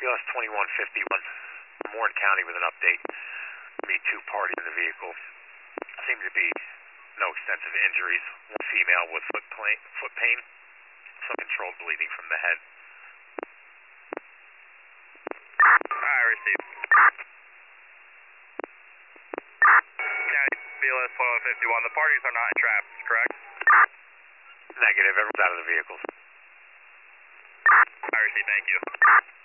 BLS 2151, Warren County with an update. Be two parties in the vehicle. Seem to be no extensive injuries. One female with foot pain, some controlled bleeding from the head. I received. County BLS 2151, the parties are not trapped, correct? Negative, everyone's out of the vehicles. I received, thank you.